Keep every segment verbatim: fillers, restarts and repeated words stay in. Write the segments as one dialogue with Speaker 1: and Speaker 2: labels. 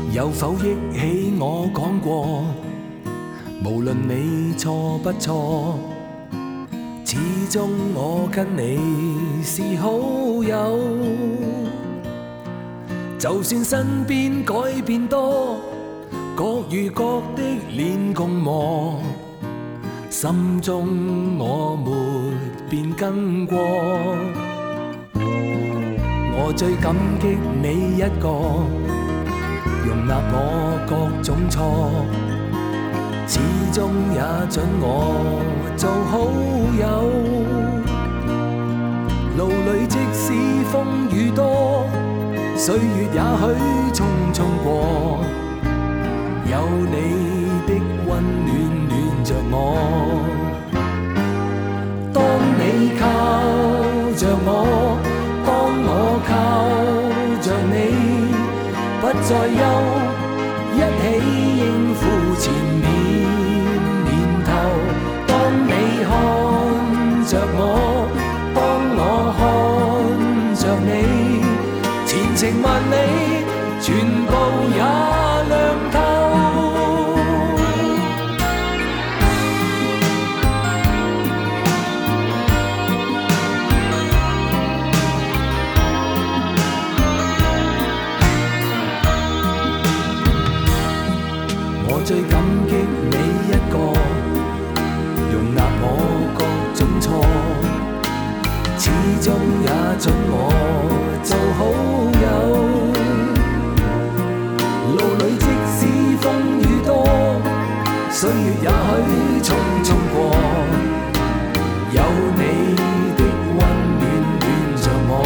Speaker 1: 有否憶起我講過？無論你錯不錯，始終我跟你是好友。就算身邊改變多，各遇各的臉共磨，心中我沒變更過。我最感激你一個，容納我各種錯，始終也准我做好友。路裏即使風雨多，歲月也許匆匆過，有你的溫暖暖着我。當你靠着我，當我靠着你，不再憂，一起應付前面年頭。當你看着我，當我看着你，前程萬里全部也亮透。我最感激你一個，容納我各種錯，始終也准我做好友。路裏即使風雨多，歲月也許匆匆過，有你的溫暖暖着我。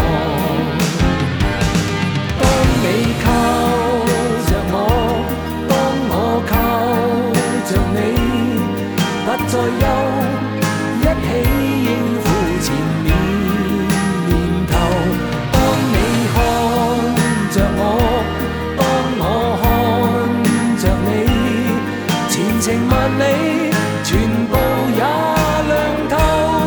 Speaker 1: 當你靠着我，當我靠着你，不再憂，一起應付前面年頭。當你看着我，當我看着你，前程萬里全部也亮透。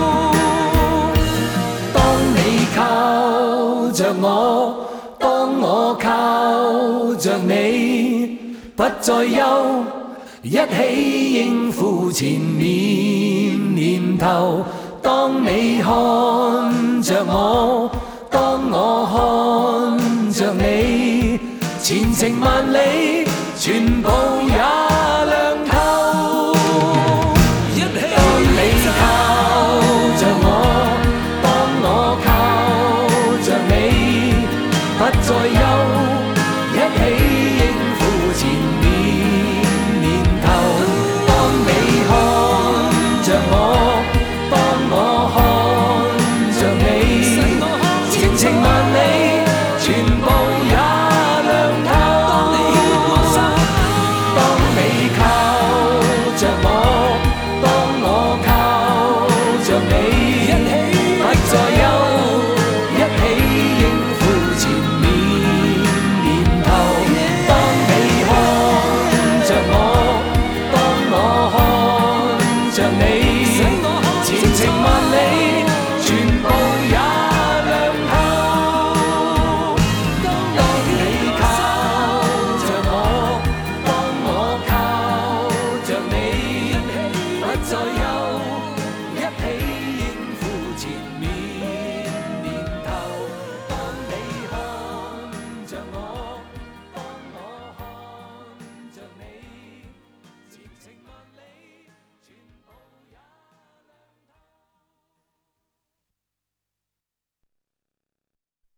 Speaker 1: 當你靠着我，當我靠着你，不再憂，一起應付前面年頭。當你看着我，當我看着你，前程萬里全部也